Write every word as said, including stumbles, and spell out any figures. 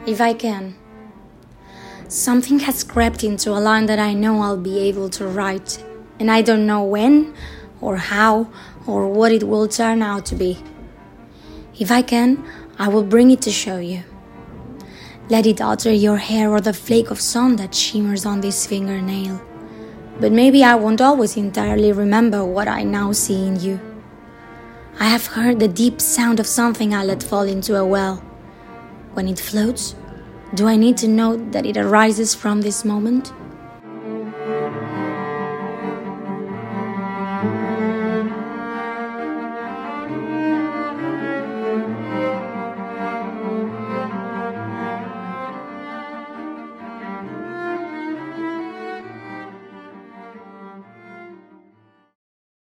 if I can. Something has crept into a line that I know I'll be able to write, and I don't know when, or how, or what it will turn out to be. If I can, I will bring it to show you. Let it alter your hair or the flake of sun that shimmers on this fingernail. But maybe I won't always entirely remember what I now see in you. I have heard the deep sound of something I let fall into a well. When it floats, do I need to know that it arises from this moment?